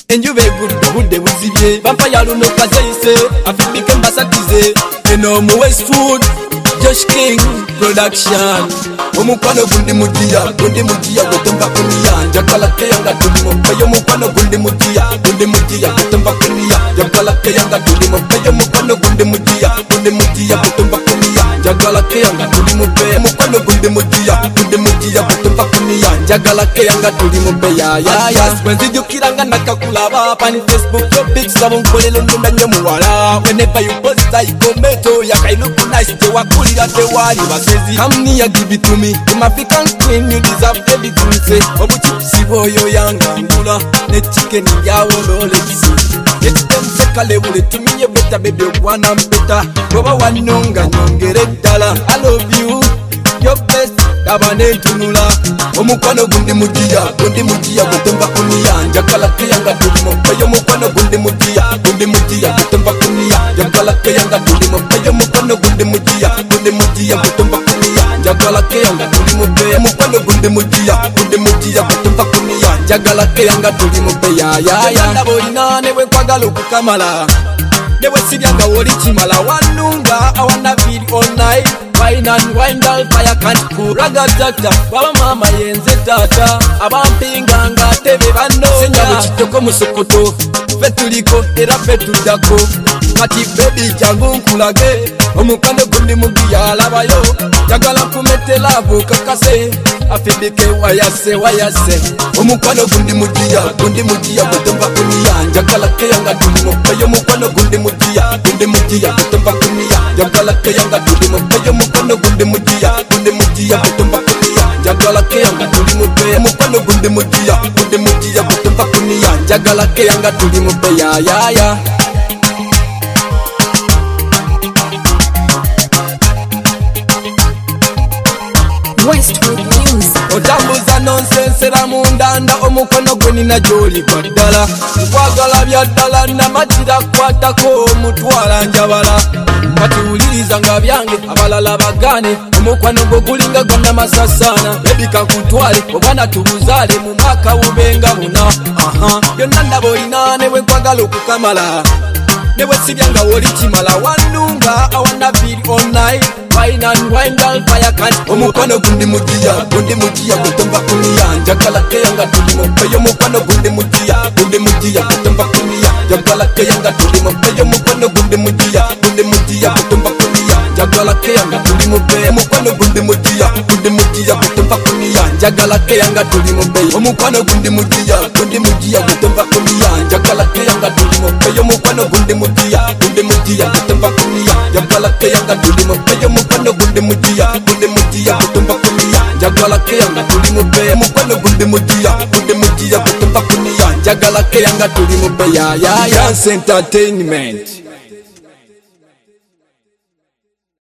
enjuba egudde budde buzibye vampaya luno kazeyise afibike mbasatize eno mu Westwood Josh King Production omukwano gundi mugiya gutemba kuniya njagala keyanga tulimo peyo mukwano gundi mugiya gutemba kuniya njagala keyanga tulimo peyo mukwano gundi mugiya gutemba kuniya njagala keyanga tulimo peyo mukwano gundi mugiya gutemba kuniya njagala keyanga tulimo peya ya wenzijukiranga nakakulaba pani Facebook yo big sabo nkolelo ndunda nyo muwala whenever you post I comment ya look nice te wakulira te wali basezi come near give it to me in African queen you deserve everything say obuchipsi boyo yanga ngula ne chicken yawo lolesi yetem sekale bule tumiye beta baby wana mbeta goba wanonga nyongere dala I love you your best dabane tunula omukwano gundi mugiya gutemba kuniya njagala keyanga tulimo peyo mukwano gundi mugiya gutemba kuniya njagala keyanga tulimo peyo mukwano gundi mugiya gutemba kuniya njagala keyanga tulimo peyo mukwano gundi mugiya gutemba kuniya njagala keyanga tulimo peya ya ndaboyina newe kwagala okukamala newe sibyanga woli kimala wanunga I wanna feel all night wine and wine doll fire can't cool raga tata baba mama yenze tata abampinganga tebe bano senyabo kitoko musokoto fetuliko era fetudako kati baby jangu nkulage omukwano gundi mugiya alabayo jagala kumetela bukakase afibike wayase omukwano gundi mugiya gutemba kuniya njagala keyanga tulimo peyo mukwano gundi mugiya gutemba kuniya njagala keyanga tulimo peyo mukwano gundi mugiya gutemba kuniya njagala keyanga tulimo peyo mukwano gundi mugiya gutemba kuniya njagala keyanga tulimo peya ya Westwood Music. Otambuza nonsense era mundanda omukono gwe nina gy'oli kwaddala nkwagala bya ddala namatira kwatako omutwala njabala kati wuliriza nga byange abalala bagane omukwano gwo gulinga gonna masasana bebi kankutwale obwana tubuzaale mu mwaka wubenga buna byonna ndaba olina ne bwe nkwagala okukamala ne bwe sibyanga woli kimala wannunga I wanna feel all night wine and wine doll fire can't omukwano gundi mugiya gutemba kuniya njagala keyanga tulimo peyo mukwano gundi mugiya gutemba kuniya njagala keyanga tulimo peyo mukwano gundi mugiya gutemba kuniya njagala keyanga tulimo peyo mukwano gundi mugiya gutemba kuniya njagala keyanga tulimo peyo omukwano gundi mugiya gutemba kuniya njagala keyanga tulimo peyo mukwano gundi mugiya gutemba kuniya njagala keyanga tulimo peyo mukwano gundi mugiya gutemba kuniya njagala keyanga tulimo peyo mukwano gundi mugiya gutemba kuniya njagala keyanga tulimo peya ya Entertainment.